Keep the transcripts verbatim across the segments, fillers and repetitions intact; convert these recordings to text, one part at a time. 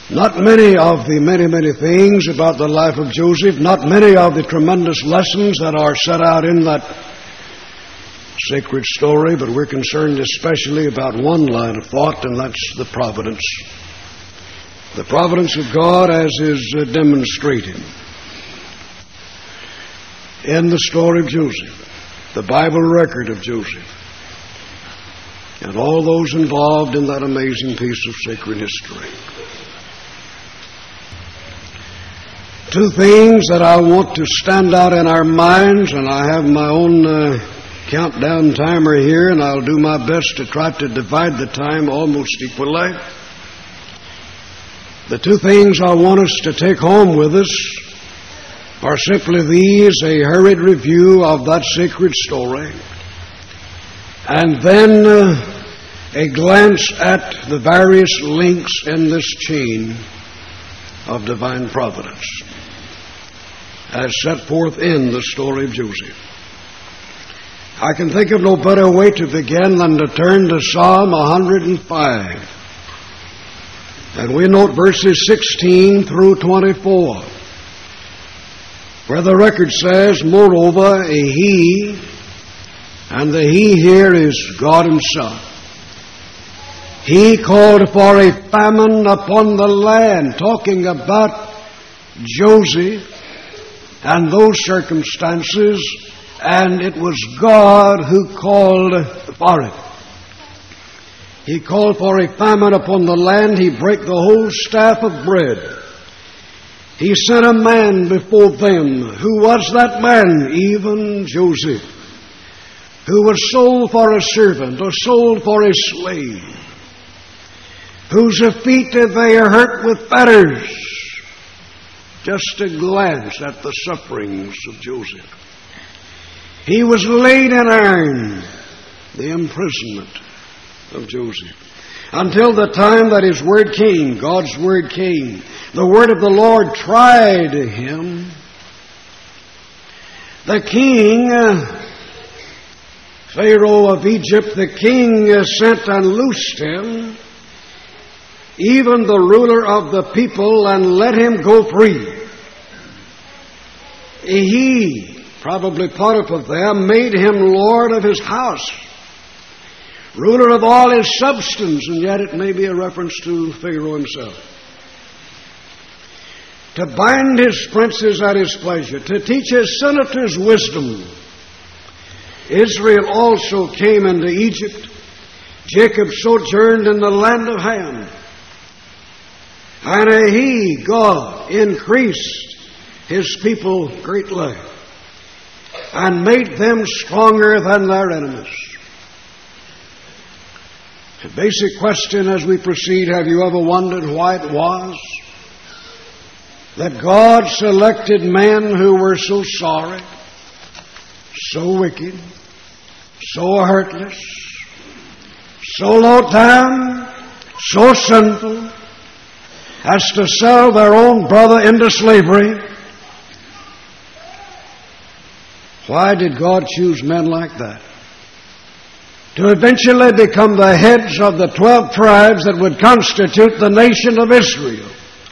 Not many of the many, many things about the life of Joseph, not many of the tremendous lessons that are set out in that sacred story, but we're concerned especially about one line of thought, and that's the providence. The providence of God as is uh, demonstrated in the story of Joseph, the Bible record of Joseph, and all those involved in that amazing piece of sacred history. Two things that I want to stand out in our minds, and I have my own uh, countdown timer here, and I'll do my best to try to divide the time almost equally. The two things I want us to take home with us are simply these: a hurried review of that sacred story, and then uh, a glance at the various links in this chain of divine providence as set forth in the story of Joseph. I can think of no better way to begin than to turn to Psalm one hundred five. And we note verses sixteen through twenty-four, where the record says, moreover, a he, and the he here is God himself. He called for a famine upon the land, talking about Joseph and those circumstances, and it was God who called for it. He called for a famine upon the land. He brake the whole staff of bread. He sent a man before them. Who was that man? Even Joseph, who was sold for a servant, or sold for a slave, whose feet they hurt with fetters. Just a glance at the sufferings of Joseph. He was laid in iron, the imprisonment of Joseph, until the time that his word came, God's word came. The word of the Lord tried him. The king, uh, Pharaoh of Egypt, the king uh, sent and loosed him, even the ruler of the people, and let him go free. He, probably Potiphar there, made him lord of his house, ruler of all his substance, and yet it may be a reference to Pharaoh himself. To bind his princes at his pleasure, to teach his senators wisdom. Israel also came into Egypt. Jacob sojourned in the land of Ham. And he, God, increased his people greatly and made them stronger than their enemies. A basic question as we proceed: have you ever wondered why it was that God selected men who were so sorry, so wicked, so heartless, so low down, so sinful, as to sell their own brother into slavery? Why did God choose men like that to eventually become the heads of the twelve tribes that would constitute the nation of Israel?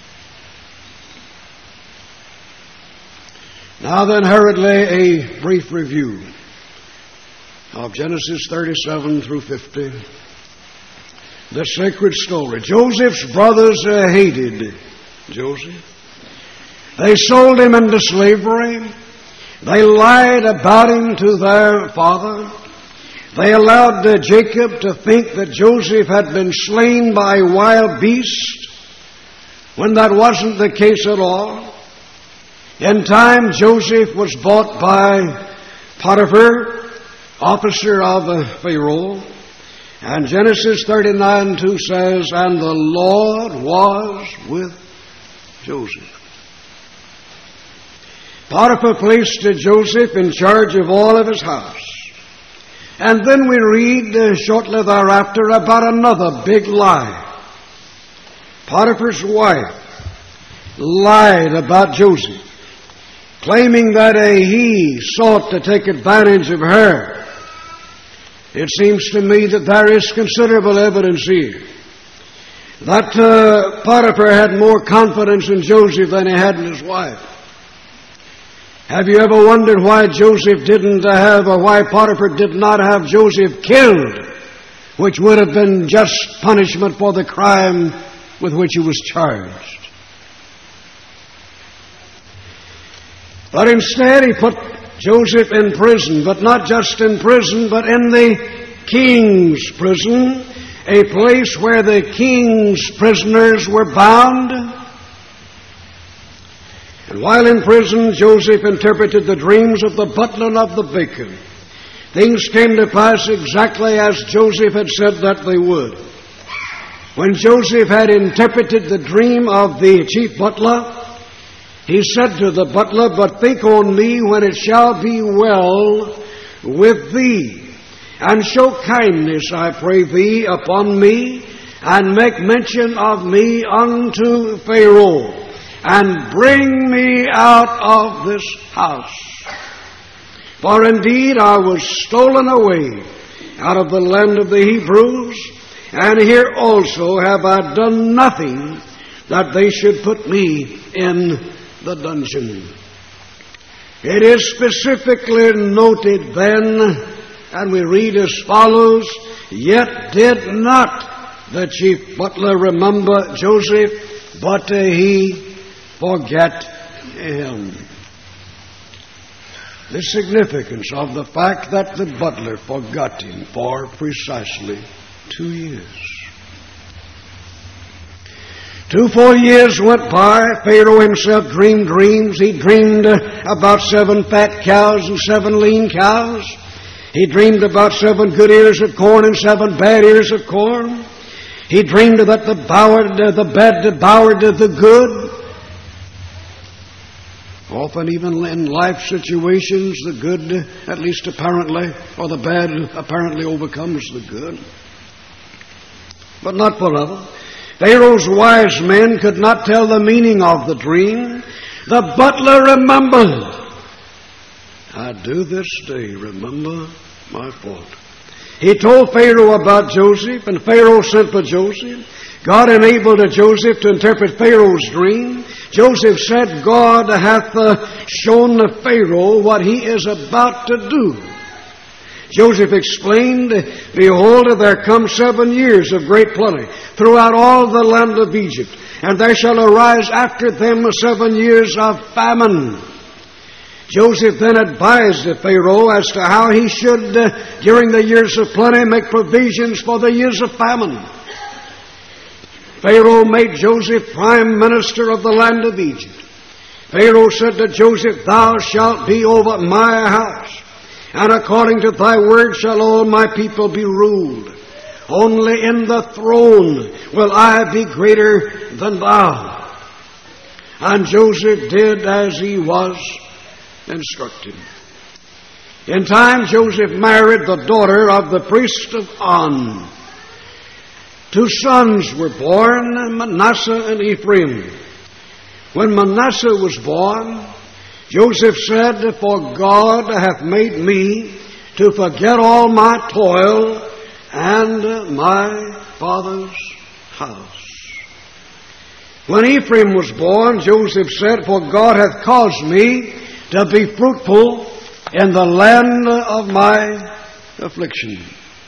Now then, hurriedly, a brief review of Genesis thirty-seven through fifty. The sacred story. Joseph's brothers uh, hated Joseph. They sold him into slavery. They lied about him to their father. They allowed uh, Jacob to think that Joseph had been slain by a wild beast, when that wasn't the case at all. In time, Joseph was bought by Potiphar, officer of uh, Pharaoh. And Genesis thirty-nine two says, and the Lord was with Joseph. Potiphar placed Joseph in charge of all of his house. And then we read uh, shortly thereafter about another big lie. Potiphar's wife lied about Joseph, claiming that uh, he sought to take advantage of her. It seems to me that there is considerable evidence here that uh, Potiphar had more confidence in Joseph than he had in his wife. Have you ever wondered why Joseph didn't have, or why Potiphar did not have Joseph killed, which would have been just punishment for the crime with which he was charged? But instead he put Joseph in prison, but not just in prison, but in the king's prison, a place where the king's prisoners were bound. And while in prison, Joseph interpreted the dreams of the butler and of the baker. Things came to pass exactly as Joseph had said that they would. When Joseph had interpreted the dream of the chief butler, he said to the butler, "But think on me when it shall be well with thee, and show kindness, I pray thee, upon me, and make mention of me unto Pharaoh, and bring me out of this house. For indeed I was stolen away out of the land of the Hebrews, and here also have I done nothing that they should put me in the dungeon." It is specifically noted then, and we read as follows, "Yet did not the chief butler remember Joseph, but uh, he forget him." The significance of the fact that the butler forgot him for precisely two years. Two full years went by. Pharaoh himself dreamed dreams. He dreamed about seven fat cows and seven lean cows. He dreamed about seven good ears of corn and seven bad ears of corn. He dreamed that the, devoured, the bad devoured the good. Often even in life situations, the good, at least apparently, or the bad apparently overcomes the good. But not forever. Pharaoh's wise men could not tell the meaning of the dream. The butler remembered. "I do this day remember my fault." He told Pharaoh about Joseph, and Pharaoh sent for Joseph. God enabled Joseph to interpret Pharaoh's dream. Joseph said, "God hath uh, shown Pharaoh what he is about to do." Joseph explained, "Behold, there come seven years of great plenty throughout all the land of Egypt, and there shall arise after them seven years of famine." Joseph then advised Pharaoh as to how he should, uh, during the years of plenty, make provisions for the years of famine. Pharaoh made Joseph prime minister of the land of Egypt. Pharaoh said to Joseph, "Thou shalt be over my house, and according to thy word shall all my people be ruled. Only in the throne will I be greater than thou." And Joseph did as he was instructed. In time, Joseph married the daughter of the priest of On. Two sons were born, Manasseh and Ephraim. When Manasseh was born, Joseph said, "For God hath made me to forget all my toil and my father's house." When Ephraim was born, Joseph said, "For God hath caused me to be fruitful in the land of my affliction."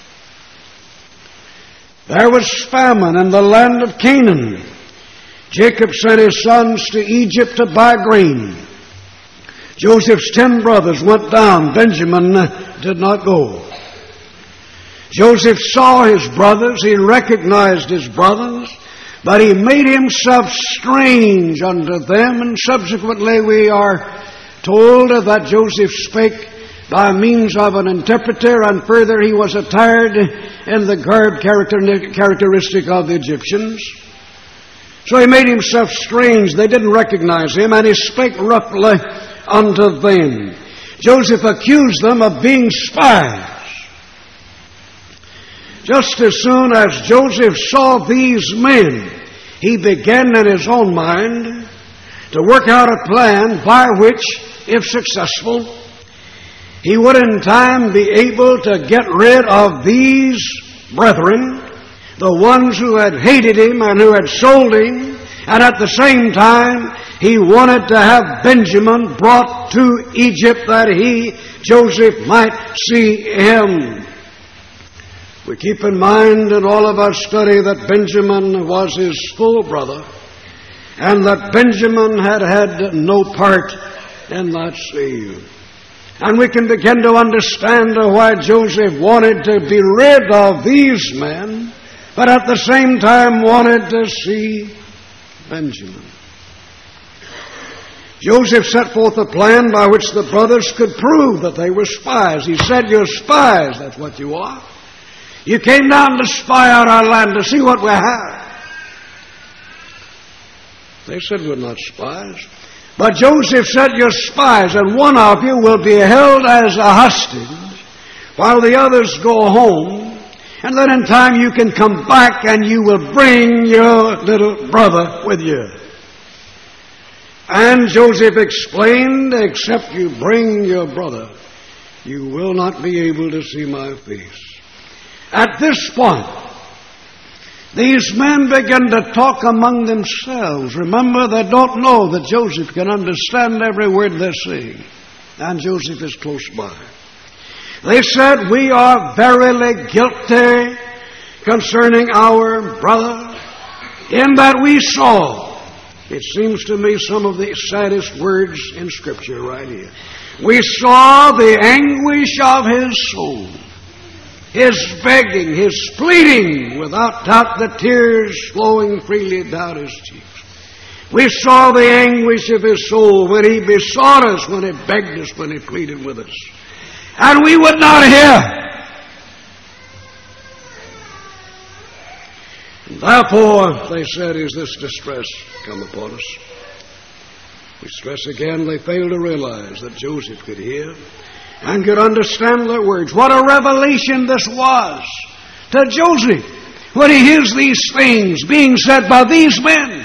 There was famine in the land of Canaan. Jacob sent his sons to Egypt to buy grain. Joseph's ten brothers went down. Benjamin did not go. Joseph saw his brothers. He recognized his brothers, but he made himself strange unto them. And subsequently we are told that Joseph spake by means of an interpreter, and further he was attired in the garb characteristic of the Egyptians. So he made himself strange. They didn't recognize him, and he spake roughly unto them. Joseph accused them of being spies. Just as soon as Joseph saw these men, he began in his own mind to work out a plan by which, if successful, he would in time be able to get rid of these brethren the ones who had hated him and who had sold him, and at the same time, he wanted to have Benjamin brought to Egypt that he, Joseph, might see him. We keep in mind in all of our study that Benjamin was his full brother, and that Benjamin had had no part in that sale. And we can begin to understand why Joseph wanted to be rid of these men, but at the same time wanted to see Benjamin. Joseph set forth a plan by which the brothers could prove that they were spies. He said, "You're spies, that's what you are. You came down to spy out our land to see what we have." They said, "We're not spies." But Joseph said, "You're spies, and one of you will be held as a hostage while the others go home, and then in time you can come back and you will bring your little brother with you." And Joseph explained, "Except you bring your brother, you will not be able to see my face." At this point, these men begin to talk among themselves. Remember, they don't know that Joseph can understand every word they're saying, and Joseph is close by. They said, "We are verily guilty concerning our brother, in that we saw," it seems to me some of the saddest words in Scripture right here, "we saw the anguish of his soul, his begging, his pleading, without doubt the tears flowing freely down his cheeks. We saw the anguish of his soul when he besought us, when he begged us, when he pleaded with us. And we would not hear. Therefore, they said, is this distress come upon us?" We stress again, they failed to realize that Joseph could hear and could understand their words. What a revelation this was to Joseph when he hears these things being said by these men.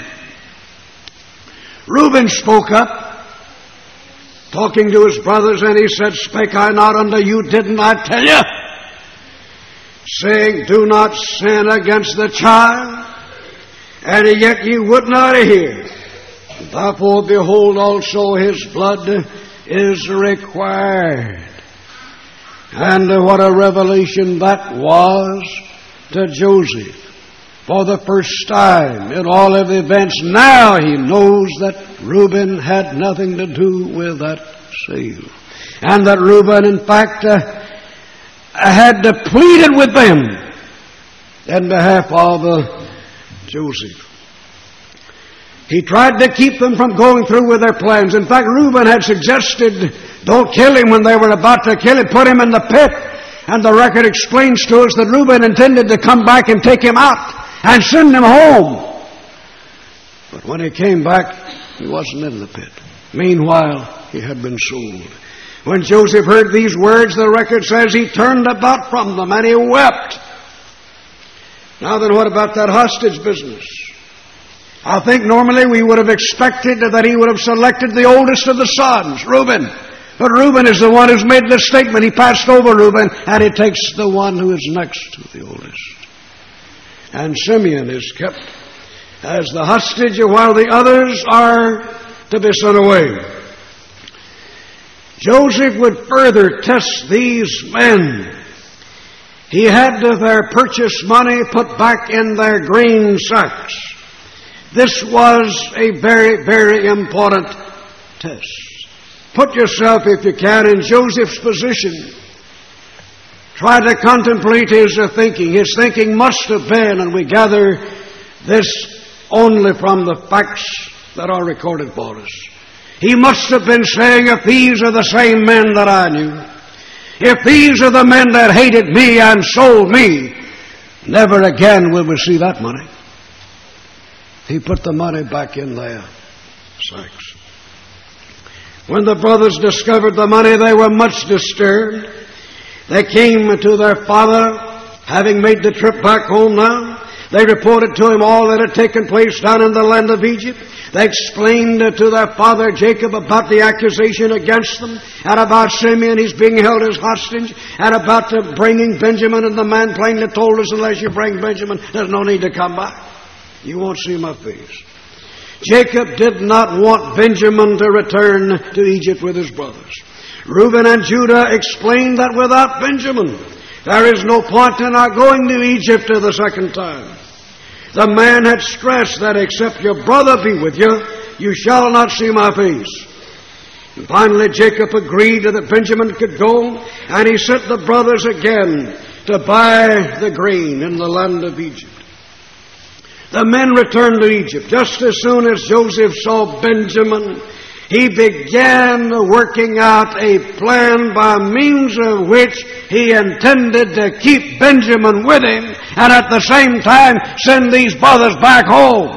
Reuben spoke up, talking to his brothers, and he said, "Spake I not unto you, didn't I tell you? Saying, do not sin against the child, and yet ye would not hear. Therefore, behold, also his blood is required." And what a revelation that was to Joseph. For the first time in all of the events, now he knows that Reuben had nothing to do with that sale. And that Reuben, in fact, uh, had pleaded with them in behalf of uh, Joseph. He tried to keep them from going through with their plans. In fact, Reuben had suggested, don't kill him when they were about to kill him, put him in the pit. And the record explains to us that Reuben intended to come back and take him out and send him home. But when he came back, he wasn't in the pit. Meanwhile, he had been sold. When Joseph heard these words, the record says he turned about from them and he wept. Now then, what about that hostage business? I think normally we would have expected that he would have selected the oldest of the sons, Reuben. But Reuben is the one who's made this statement. He passed over Reuben, and he takes the one who is next to the oldest. And Simeon is kept as the hostage while the others are to be sent away. Joseph would further test these men. He had their purchase money put back in their grain sacks. This was a very, very important test. Put yourself, if you can, in Joseph's position. Try to contemplate his thinking. His thinking must have been, and we gather this only from the facts that are recorded for us. He must have been saying, if these are the same men that I knew, if these are the men that hated me and sold me, never again will we see that money. He put the money back in their sacks. When the brothers discovered the money, they were much disturbed. They came to their father, having made the trip back home now. They reported to him all that had taken place down in the land of Egypt. They explained to their father Jacob about the accusation against them, and about Simeon, he's being held as hostage, and about the bringing Benjamin, and the man plainly told us, unless you bring Benjamin, there's no need to come back. You won't see my face. Jacob did not want Benjamin to return to Egypt with his brothers. Reuben and Judah explained that without Benjamin, there is no point in our going to Egypt the second time. The man had stressed that except your brother be with you, you shall not see my face. And finally Jacob agreed that Benjamin could go, and he sent the brothers again to buy the grain in the land of Egypt. The men returned to Egypt. Just as soon as Joseph saw Benjamin, he began working out a plan by means of which he intended to keep Benjamin with him and at the same time send these brothers back home.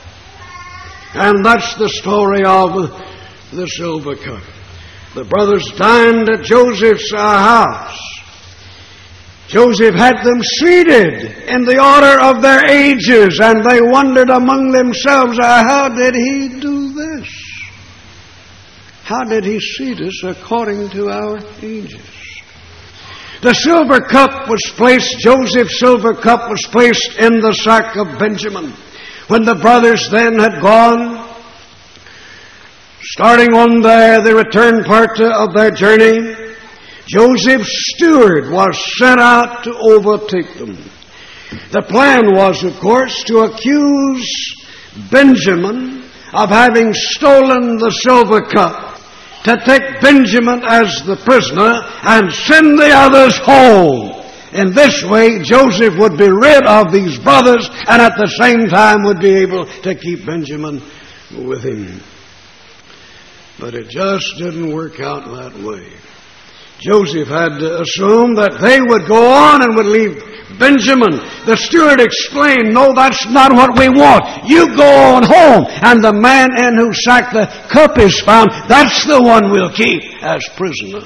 And that's the story of the silver cup. The brothers dined at Joseph's house. Joseph had them seated in the order of their ages, and they wondered among themselves, how did he do this? How did he seat us according to our ages? The silver cup was placed, Joseph's silver cup was placed in the sack of Benjamin. When the brothers then had gone, starting on their, the return part of their journey, Joseph's steward was sent out to overtake them. The plan was, of course, to accuse Benjamin of having stolen the silver cup, to take Benjamin as the prisoner and send the others home. In this way, Joseph would be rid of these brothers and at the same time would be able to keep Benjamin with him. But it just didn't work out that way. Joseph had assumed that they would go on and would leave Benjamin. The steward explained, no, that's not what we want. You go on home, and the man in whose sack the cup is found, that's the one we'll keep as prisoner.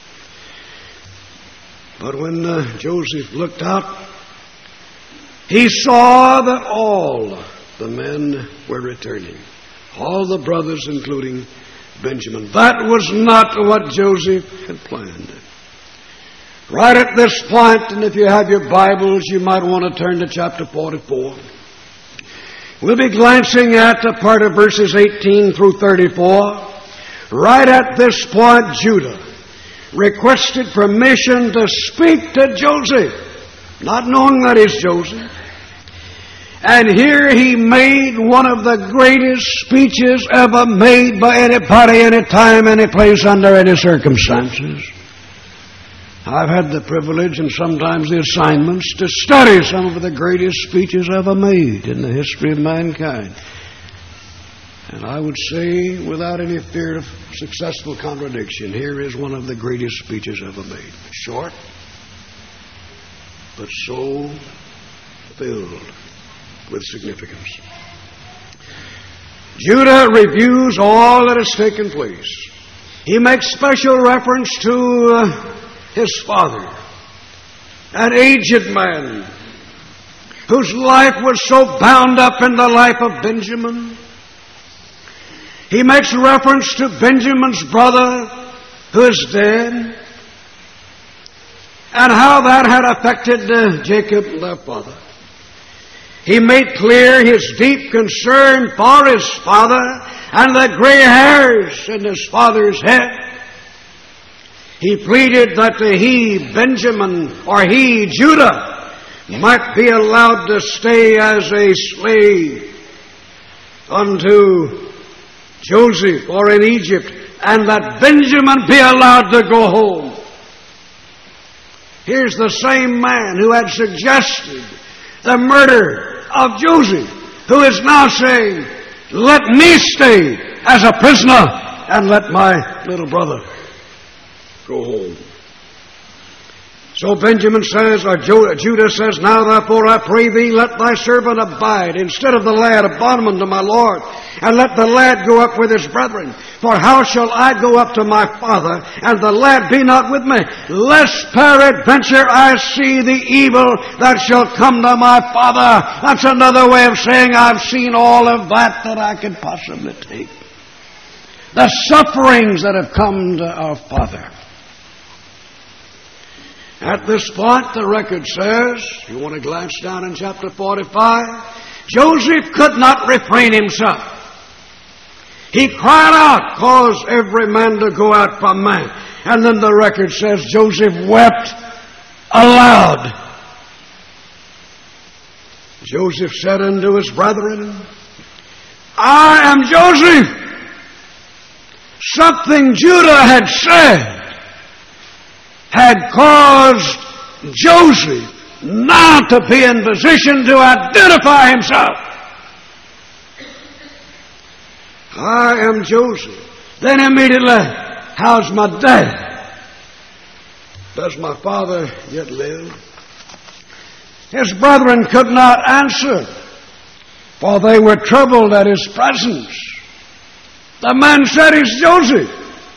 But when uh, Joseph looked out, he saw that all the men were returning. All the brothers, including Benjamin. That was not what Joseph had planned. Right at this point, and if you have your Bibles, you might want to turn to chapter forty-four. We'll be glancing at a part of verses eighteen through thirty-four. Right at this point, Judah requested permission to speak to Joseph, not knowing that it's Joseph. And here he made one of the greatest speeches ever made by anybody, any time, any place, under any circumstances. I've had the privilege and sometimes the assignments to study some of the greatest speeches ever made in the history of mankind. And I would say, without any fear of successful contradiction, here is one of the greatest speeches ever made. Short, but so filled with significance. Judah reviews all that has taken place. He makes special reference to uh, his father, an aged man whose life was so bound up in the life of Benjamin. He makes reference to Benjamin's brother who is dead, and how that had affected uh, Jacob, their father. He made clear his deep concern for his father and the gray hairs in his father's head. He pleaded that he, Benjamin, or he, Judah, might be allowed to stay as a slave unto Joseph or in Egypt, and that Benjamin be allowed to go home. Here's the same man who had suggested the murder of Joseph, who is now saying, let me stay as a prisoner and let my little brother go home. So Benjamin says, or Judah says, now therefore I pray thee, let thy servant abide instead of the lad, a bondman to my Lord. and let the lad go up with his brethren. For how shall I go up to my father, and the lad be not with me? Lest peradventure I see the evil that shall come to my father. That's another way of saying I've seen all of that that I could possibly take. The sufferings that have come to our father. At this point, the record says, you want to glance down in chapter forty-five, Joseph could not refrain himself. He cried out, cause every man to go out from man. And then the record says Joseph wept aloud. Joseph said unto his brethren, I am Joseph. Something Judah had said had caused Joseph now to be in position to identify himself. I am Joseph. Then immediately, how's my dad? Does my father yet live? His brethren could not answer, for they were troubled at his presence. The man said, it's Joseph.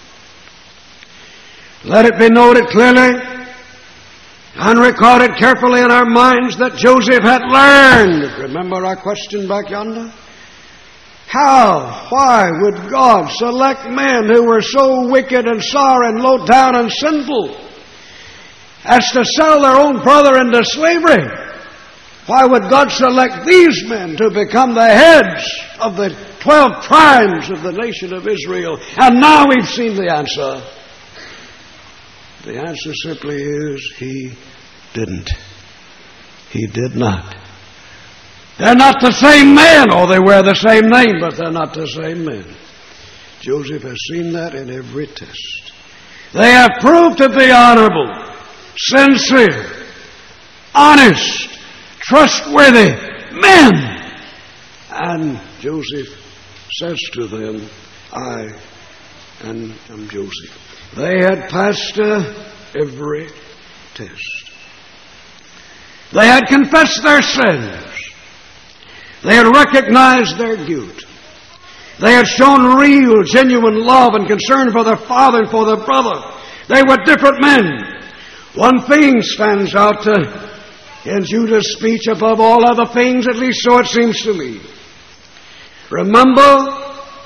Let it be noted clearly and recorded carefully in our minds that Joseph had learned. Remember our question back yonder? How, why would God select men who were so wicked and sour and low down and sinful as to sell their own brother into slavery? Why would God select these men to become the heads of the twelve tribes of the nation of Israel? And now we've seen the answer. The answer simply is, He didn't. He did not. They're not the same men. Oh, they wear the same name, but they're not the same men. Joseph has seen that in every test. They have proved to be honorable, sincere, honest, trustworthy men. And Joseph says to them, I am Joseph. They had passed uh, every test. They had confessed their sins. They had recognized their guilt. They had shown real, genuine love and concern for their father and for their brother. They were different men. One thing stands out uh, in Judah's speech above all other things, at least so it seems to me. Remember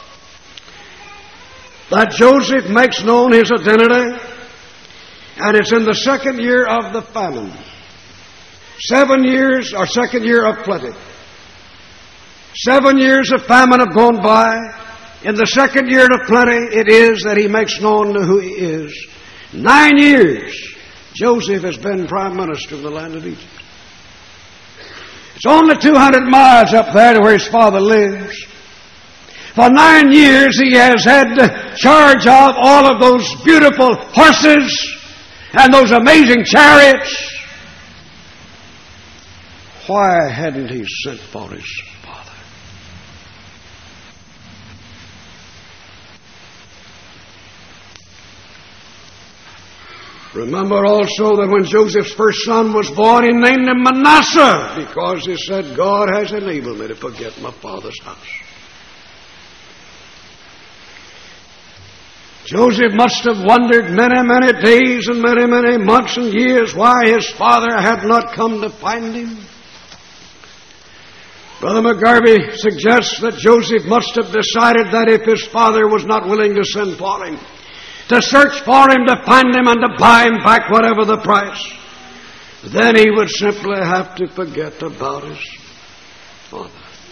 that Joseph makes known his identity, and it's in the second year of the famine. Seven years, or second year of plenty. Seven years of famine have gone by. In the second year of plenty, it is that he makes known who he is. Nine years, Joseph has been prime minister of the land of Egypt. It's only two hundred miles up there to where his father lives. For nine years, he has had charge of all of those beautiful horses and those amazing chariots. Why hadn't he sent for his father? Remember also that when Joseph's first son was born, he named him Manasseh, because he said, God has enabled me to forget my father's house. Joseph must have wondered many, many days and many, many months and years why his father had not come to find him. Brother McGarvey suggests that Joseph must have decided that if his father was not willing to send for him, to search for him, to find him, and to buy him back whatever the price, then he would simply have to forget about his father.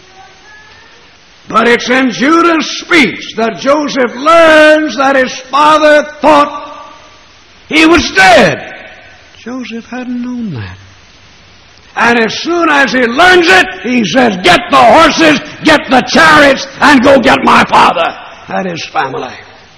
But it's in Judah's speech that Joseph learns that his father thought he was dead. Joseph hadn't known that. And as soon as he learns it, he says, get the horses, get the chariots, and go get my father and his family.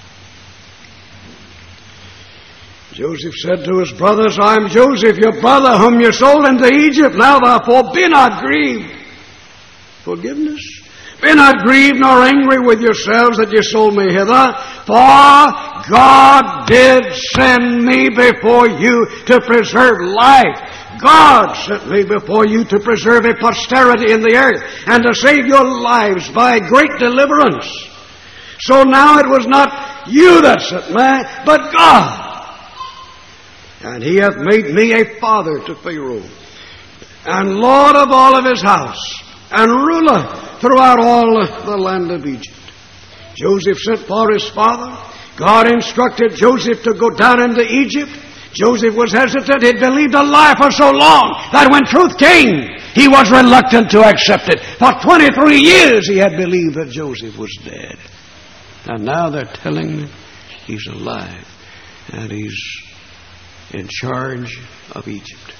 Joseph said to his brothers, I am Joseph, your brother, whom you sold into Egypt. Now therefore be not grieved. Forgiveness? Be not grieved nor angry with yourselves that you sold me hither, for God did send me before you to preserve life. God sent me before you to preserve a posterity in the earth and to save your lives by great deliverance. So now it was not you that sent me, but God. And he hath made me a father to Pharaoh, and lord of all of his house, and ruler throughout all the land of Egypt. Joseph sent for his father. God instructed Joseph to go down into Egypt. Joseph was hesitant. He'd believed a lie for so long that when truth came, he was reluctant to accept it. For twenty-three years he had believed that Joseph was dead. And now they're telling me he's alive and he's in charge of Egypt.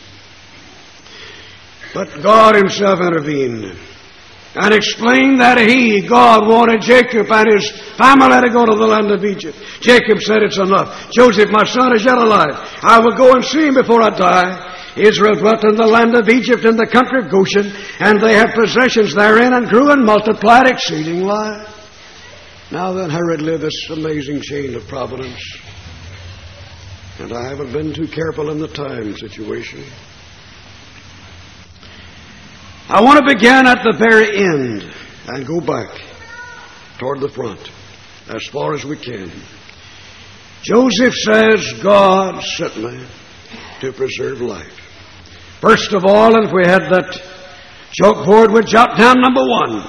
But God himself intervened and explained that he, God, wanted Jacob and his family to go to the land of Egypt. Jacob said, it's enough. Joseph, my son, is yet alive. I will go and see him before I die. Israel dwelt in the land of Egypt in the country of Goshen, and they had possessions therein and grew and multiplied exceedingly. Now then, Herod lived this amazing chain of providence. And I haven't been too careful in the time situation. I want to begin at the very end and go back toward the front as far as we can. Joseph says, God sent me to preserve life. First of all, if we had that chalkboard, we'd jot down number one.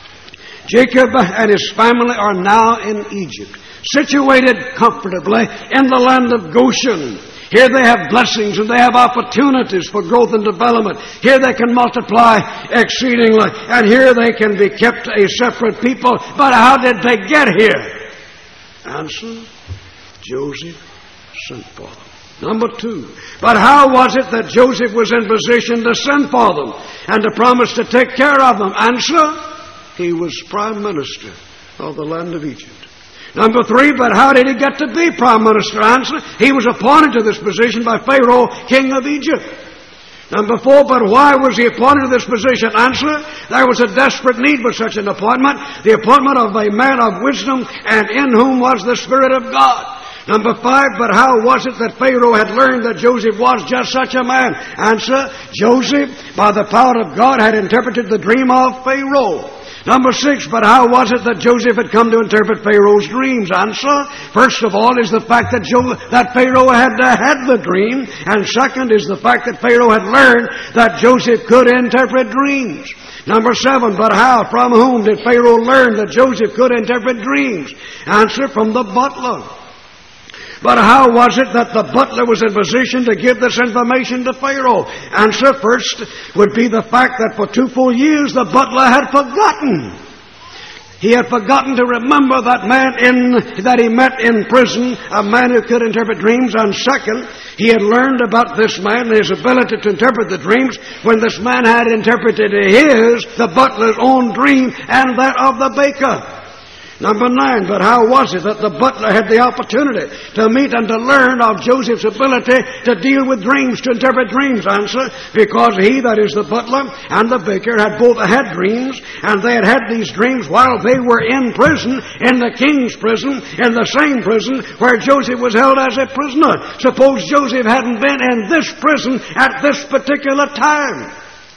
Jacob and his family are now in Egypt, situated comfortably in the land of Goshen. Here they have blessings and they have opportunities for growth and development. Here they can multiply exceedingly. And here they can be kept a separate people. But how did they get here? Answer, Joseph sent for them. Number two, but how was it that Joseph was in position to send for them and to promise to take care of them? Answer, he was prime minister of the land of Egypt. Number three, but how did he get to be prime minister? Answer, he was appointed to this position by Pharaoh, king of Egypt. Number four, but why was he appointed to this position? Answer, there was a desperate need for such an appointment, the appointment of a man of wisdom, and in whom was the Spirit of God. Number five, but how was it that Pharaoh had learned that Joseph was just such a man? Answer, Joseph, by the power of God, had interpreted the dream of Pharaoh. Number six, but how was it that Joseph had come to interpret Pharaoh's dreams? Answer, first of all is the fact that, Jo- that Pharaoh had uh, had the dream, and second is the fact that Pharaoh had learned that Joseph could interpret dreams. Number seven, but how, from whom did Pharaoh learn that Joseph could interpret dreams? Answer, from the butler. But how was it that the butler was in position to give this information to Pharaoh? Answer, first would be the fact that for two full years the butler had forgotten. He had forgotten to remember that man in, that he met in prison, a man who could interpret dreams. And second, he had learned about this man and his ability to interpret the dreams when this man had interpreted his, the butler's own dream, and that of the baker. Number nine, but how was it that the butler had the opportunity to meet and to learn of Joseph's ability to deal with dreams, to interpret dreams? Answer, because he, that is the butler, and the baker had both had dreams, and they had had these dreams while they were in prison, in the king's prison, in the same prison where Joseph was held as a prisoner. Suppose Joseph hadn't been in this prison at this particular time.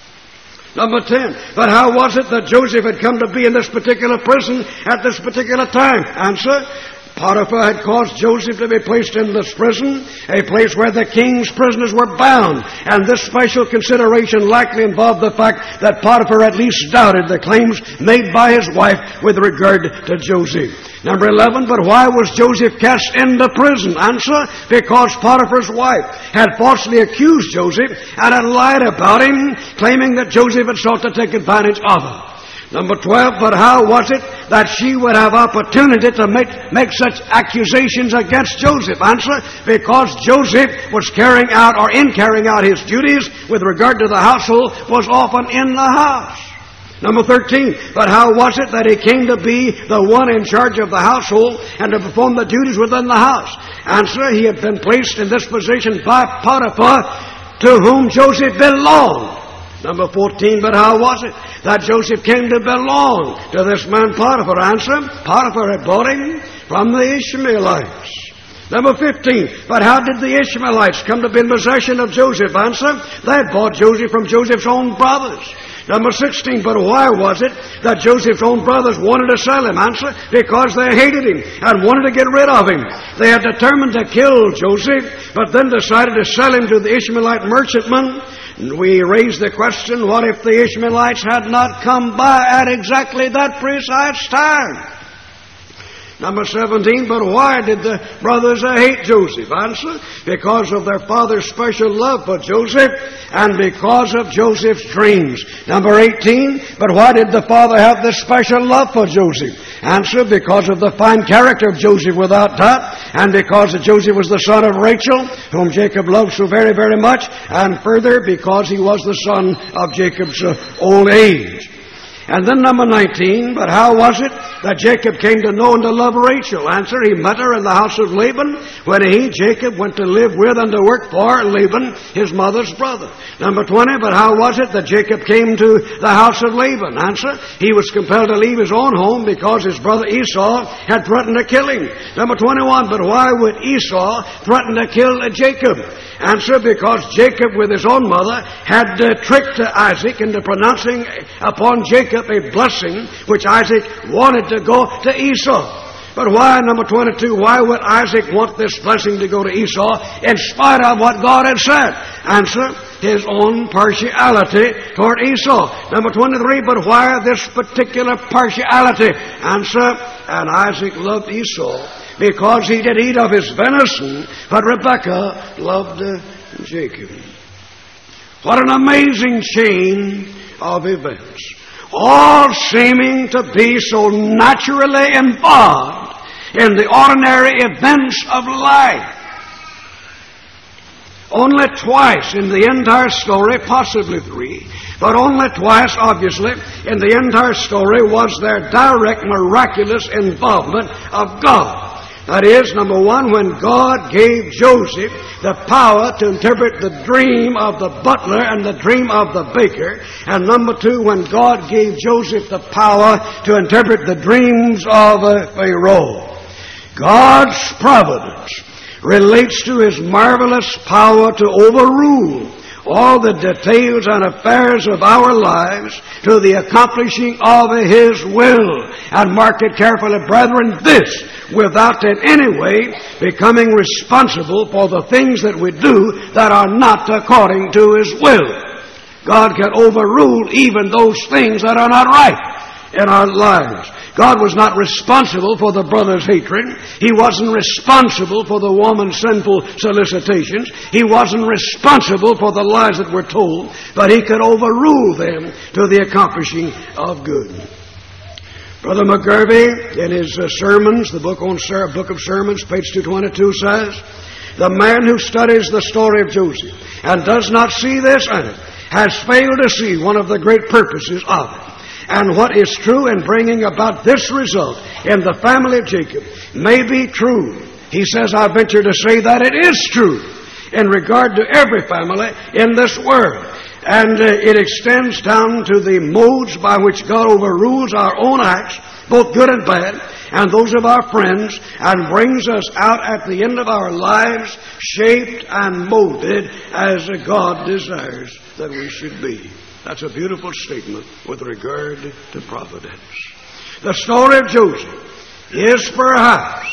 Number ten, but how was it that Joseph had come to be in this particular prison at this particular time? Answer, Potiphar had caused Joseph to be placed in this prison, a place where the king's prisoners were bound. And this special consideration likely involved the fact that Potiphar at least doubted the claims made by his wife with regard to Joseph. Number eleven, but why was Joseph cast into prison? Answer, because Potiphar's wife had falsely accused Joseph and had lied about him, claiming that Joseph had sought to take advantage of her. Number twelve, but how was it that she would have opportunity to make, make such accusations against Joseph? Answer, because Joseph was carrying out, or in carrying out his duties with regard to the household, was often in the house. Number thirteen, but how was it that he came to be the one in charge of the household and to perform the duties within the house? Answer, he had been placed in this position by Potiphar, to whom Joseph belonged. Number fourteen, but how was it that Joseph came to belong to this man Potiphar? Answer, Potiphar had bought him from the Ishmaelites. Number fifteen, but how did the Ishmaelites come to be in possession of Joseph? Answer, they had bought Joseph from Joseph's own brothers. Number sixteen, but why was it that Joseph's own brothers wanted to sell him? Answer, because they hated him and wanted to get rid of him. They had determined to kill Joseph, but then decided to sell him to the Ishmaelite merchantmen. We raise the question, what if the Ishmaelites had not come by at exactly that precise time? Number seventeen, but why did the brothers hate Joseph? Answer, because of their father's special love for Joseph and because of Joseph's dreams. Number eighteen, but why did the father have this special love for Joseph? Answer, because of the fine character of Joseph without doubt, and because Joseph was the son of Rachel, whom Jacob loved so very, very much, and further, because he was the son of Jacob's uh, old age. And then number nineteen, but how was it that Jacob came to know and to love Rachel? Answer, he met her in the house of Laban when he, Jacob, went to live with and to work for Laban, his mother's brother. Number twenty, but how was it that Jacob came to the house of Laban? Answer, he was compelled to leave his own home because his brother Esau had threatened to kill him. Number twenty-one, but why would Esau threaten to kill Jacob? Answer, because Jacob with his own mother had uh, tricked Isaac into pronouncing upon Jacob a blessing which Isaac wanted to go to Esau. But why, number twenty-two, why would Isaac want this blessing to go to Esau in spite of what God had said? Answer, his own partiality toward Esau. Number twenty-three, but why this particular partiality? Answer, and Isaac loved Esau because he did eat of his venison, but Rebekah loved uh, Jacob. What an amazing chain of events, all seeming to be so naturally involved in the ordinary events of life. Only twice in the entire story, possibly three, but only twice, obviously, in the entire story was there direct miraculous involvement of God. That is, number one, when God gave Joseph the power to interpret the dream of the butler and the dream of the baker. And number two, when God gave Joseph the power to interpret the dreams of Pharaoh. God's providence relates to His marvelous power to overrule all the details and affairs of our lives to the accomplishing of His will. And mark it carefully, brethren, this, without in any way becoming responsible for the things that we do that are not according to His will. God can overrule even those things that are not right in our lives. God was not responsible for the brother's hatred. He wasn't responsible for the woman's sinful solicitations. He wasn't responsible for the lies that were told, but He could overrule them to the accomplishing of good. Brother McGurvey, in his uh, sermons, the book on Book of Sermons, page two twenty-two, says, the man who studies the story of Joseph and does not see this in it has failed to see one of the great purposes of it. And what is true in bringing about this result in the family of Jacob may be true. He says, I venture to say that it is true in regard to every family in this world. And uh, it extends down to the modes by which God overrules our own acts, both good and bad, and those of our friends, and brings us out at the end of our lives shaped and molded as God desires that we should be. That's a beautiful statement with regard to providence. The story of Joseph is perhaps,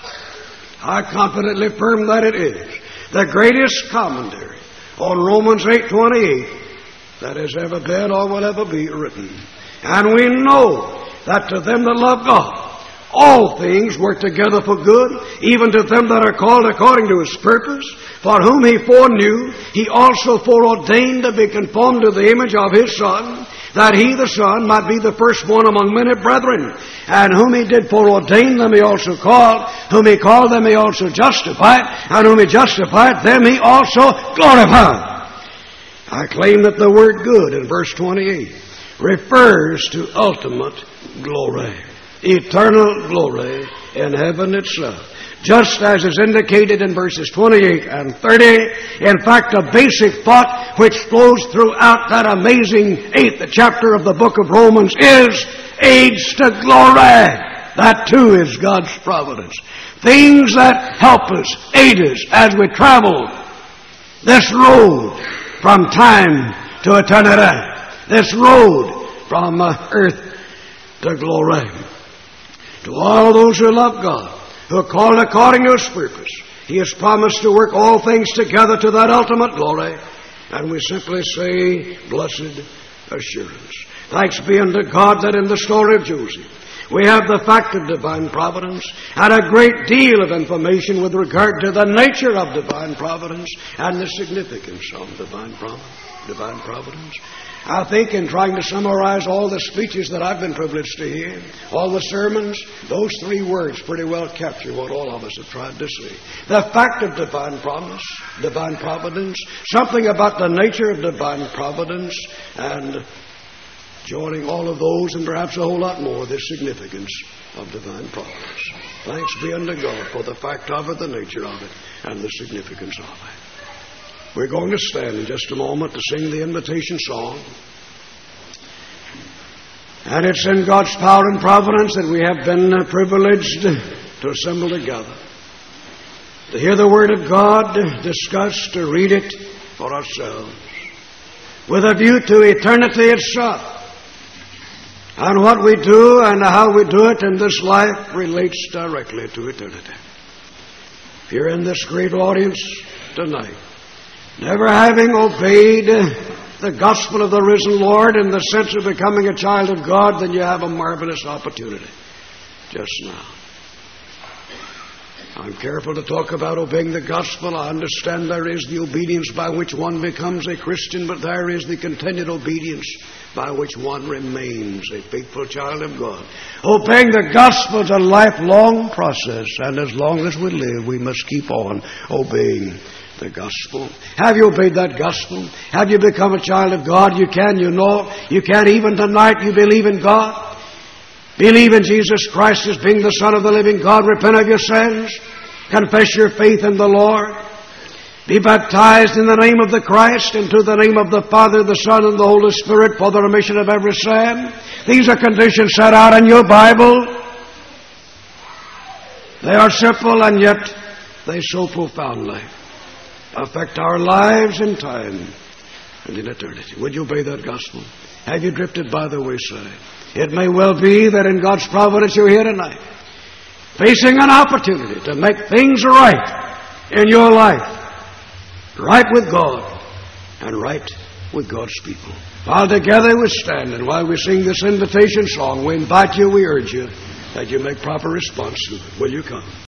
I confidently affirm that it is, the greatest commentary on Romans eight twenty-eight that has ever been or will ever be written. And we know that to them that love God, all things work together for good, even to them that are called according to His purpose, for whom He foreknew, He also foreordained to be conformed to the image of His Son, that He, the Son, might be the firstborn among many brethren. And whom He did foreordain, them He also called. Whom He called, them He also justified. And whom He justified, them He also glorified. I claim that the word good in verse twenty-eight refers to ultimate glory. Eternal glory in heaven itself. Just as is indicated in verses twenty-eight and thirty. In fact, a basic thought which flows throughout that amazing eighth chapter of the book of Romans is age to glory. That too is God's providence. Things that help us, aid us as we travel this road from time to eternity, this road from uh, earth to glory. To all those who love God, who are called according to His purpose, He has promised to work all things together to that ultimate glory. And we simply say, blessed assurance. Thanks be unto God that in the story of Joseph, we have the fact of divine providence and a great deal of information with regard to the nature of divine providence and the significance of divine divine providence. I think in trying to summarize all the speeches that I've been privileged to hear, all the sermons, those three words pretty well capture what all of us have tried to say. The fact of divine promise, divine providence, something about the nature of divine providence, and joining all of those and perhaps a whole lot more, the significance of divine providence. Thanks be unto God for the fact of it, the nature of it, and the significance of it. We're going to stand in just a moment to sing the invitation song. And it's in God's power and providence that we have been privileged to assemble together, to hear the Word of God discussed, to read it for ourselves, with a view to eternity itself. And what we do and how we do it in this life relates directly to eternity. If you're in this great audience tonight, never having obeyed the gospel of the risen Lord in the sense of becoming a child of God, then you have a marvelous opportunity just now. I'm careful to talk about obeying the gospel. I understand there is the obedience by which one becomes a Christian, but there is the continued obedience by which one remains a faithful child of God. Obeying the gospel is a lifelong process, and as long as we live, we must keep on obeying the gospel. Have you obeyed that gospel? Have you become a child of God? You can, you know. You can even tonight. You believe in God. Believe in Jesus Christ as being the Son of the living God. Repent of your sins. Confess your faith in the Lord. Be baptized in the name of the Christ, and to the name of the Father, the Son, and the Holy Spirit for the remission of every sin. These are conditions set out in your Bible. They are simple, and yet they so profoundly affect our lives in time and in eternity. Would you obey that gospel? Have you drifted by the wayside? It may well be that in God's providence you're here tonight, facing an opportunity to make things right in your life, right with God and right with God's people. While together we stand, and while we sing this invitation song, we invite you, we urge you, that you make proper response to it. Will you come?